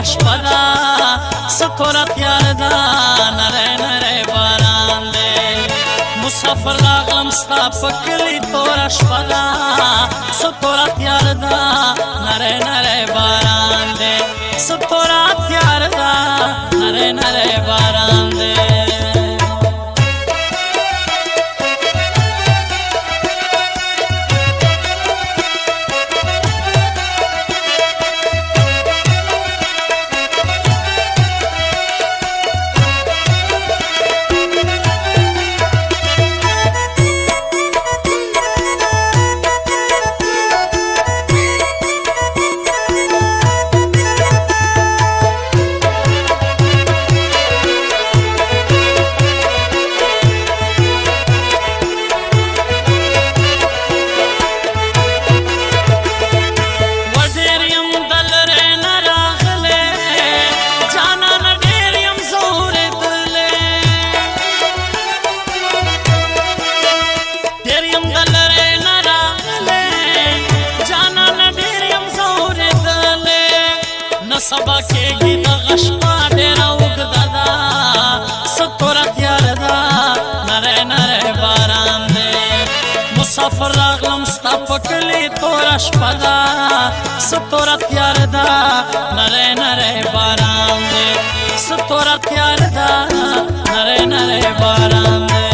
شپه ده ستوره تیاره ده نری نری باران دی مسافر راغلم ستا په کلي توره شپه ده ستوره تیاره ده نری نری باران دی ستوره تیاره ده نری نری باران دی سبا کېږي دغه شپه ډېره اوږده ده ستوره تیاره ده نری نری باران دی مسافر راغلم ستا په کلي توره شپه ده ستوره تیاره ده نری نری باران دی ستوره تیاره ده نری نری باران دی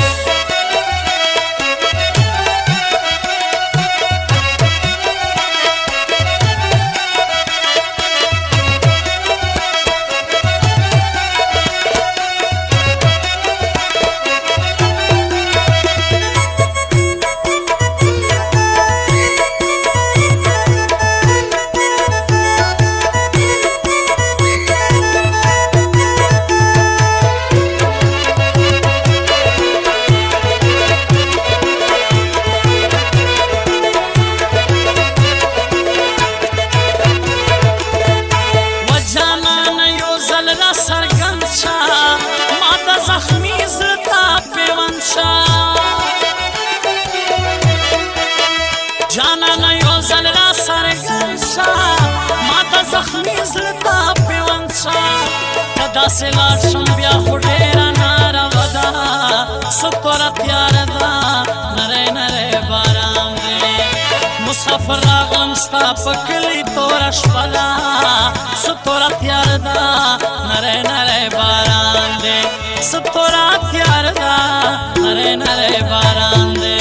جانانه یو ځل را څرګند شه ما ته زخمي زړه ته پیوند شه که داسې لاړ شم بیا خو ډېره ناروا ده ستوره تیاره ده نری نری باران دی مسافر راغلم ستا په کلي توره شپه ده ستوره تیاره ده نری نری باران دی ستوره تیاره ده نری نری باران دی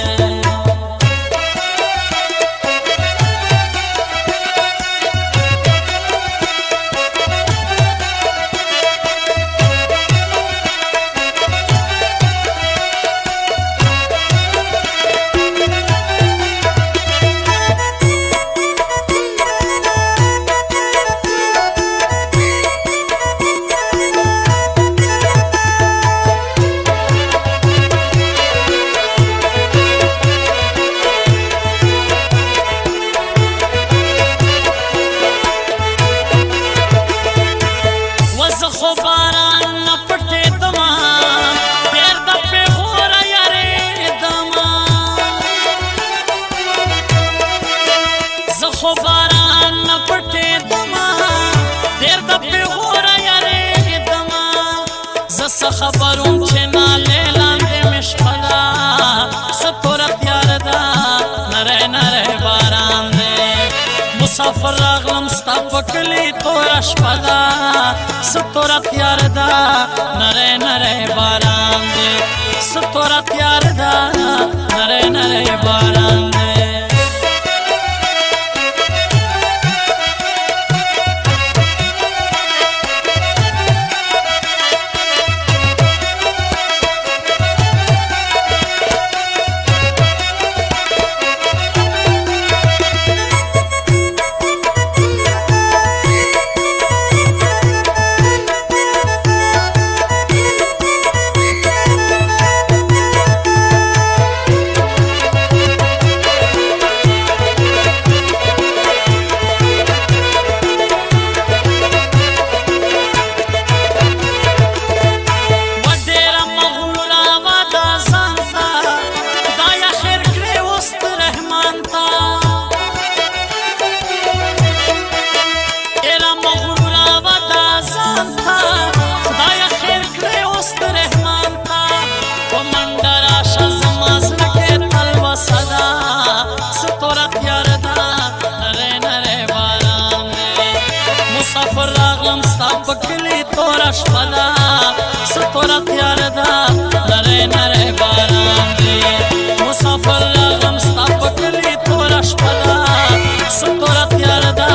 خو باران نه پټېدمه ډېر د پېغوره یارېدمه زه څه خبر وم چې نالې لاندې مې شپه ده ستوره تیاره ده نری نری باران دی مسافر راغلم ستا په کلي توره شپه ده ستوره تیاره ده نری نری باران دی ستوره تیاره ده نری نری باران دی تور شپه ده څه توره تیاره ده نری نری باران دی مسافر راغلم ستا په کلي توره شپه ده څه توره تیاره ده